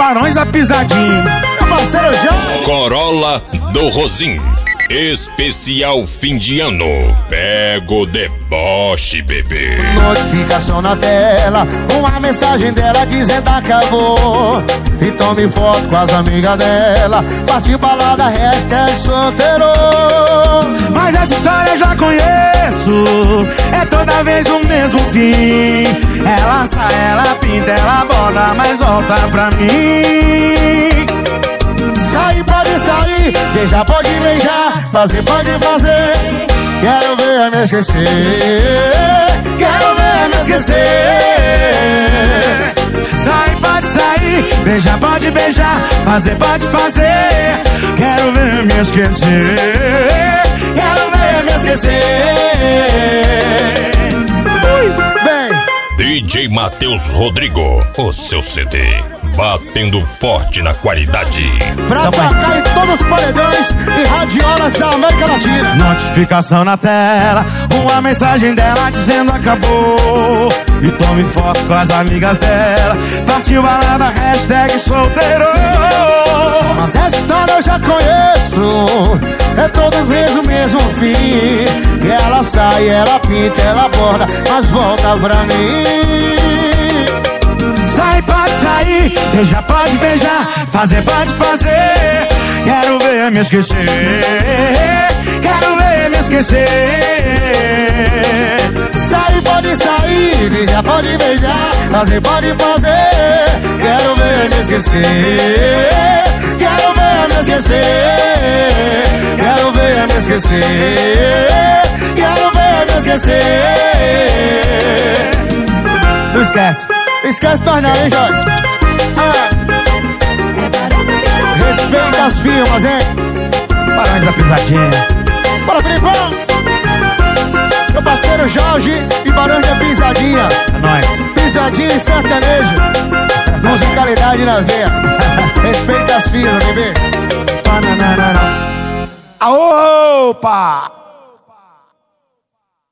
Barões da Pisadinha. Meu parceiro João. Corolla do Rosim. Especial fim de ano. Pega o deboche, bebê. Notificação na tela, uma mensagem dela dizendo acabou. E tome foto com as amigas dela. Partiu balada, hashtag solteiro. Mas essa história eu já conheço. É toda vez o mesmo fim. Ela sai, ela pinta, ela borda, mas volta pra mim. Sair pode sair, beijar pode beijar, fazer pode fazer. Quero ver me esquecer. Quero ver me esquecer. Sair pode sair, beijar pode beijar, fazer pode fazer. Quero ver me esquecer. Quero ver me esquecer. Vem. DJ Matheus Rodrigo, o seu CD. Batendo forte na qualidade. Pra tocar em todos os paredões e radiolas da América Latina. Notificação na tela, uma mensagem dela dizendo acabou. E tome foto com as amigas dela. Partiu balada, hashtag solteiro. Mas essa história eu já conheço. É todo vez o mesmo fim. E ela sai, ela pinta, ela borda, mas volta pra mim. Sai pode sair, beijar pode beijar, fazer pode fazer. Quero ver me esquecer. Quero ver me esquecer. Sair pode sair, beijar pode beijar, fazer pode fazer. Quero ver me esquecer. Quero ver me esquecer. Quero ver me esquecer. Quero ver me esquecer. Não esquece. Esquece nós não, hein, Jorge? Respeita as firmas, hein? Barões da Pisadinha. Bora, Filipão! Meu parceiro Jorge e Barões da Pisadinha. É nóis. Pisadinha e sertanejo. Musicalidade na veia. Respeita as firmas, bebê. Opa!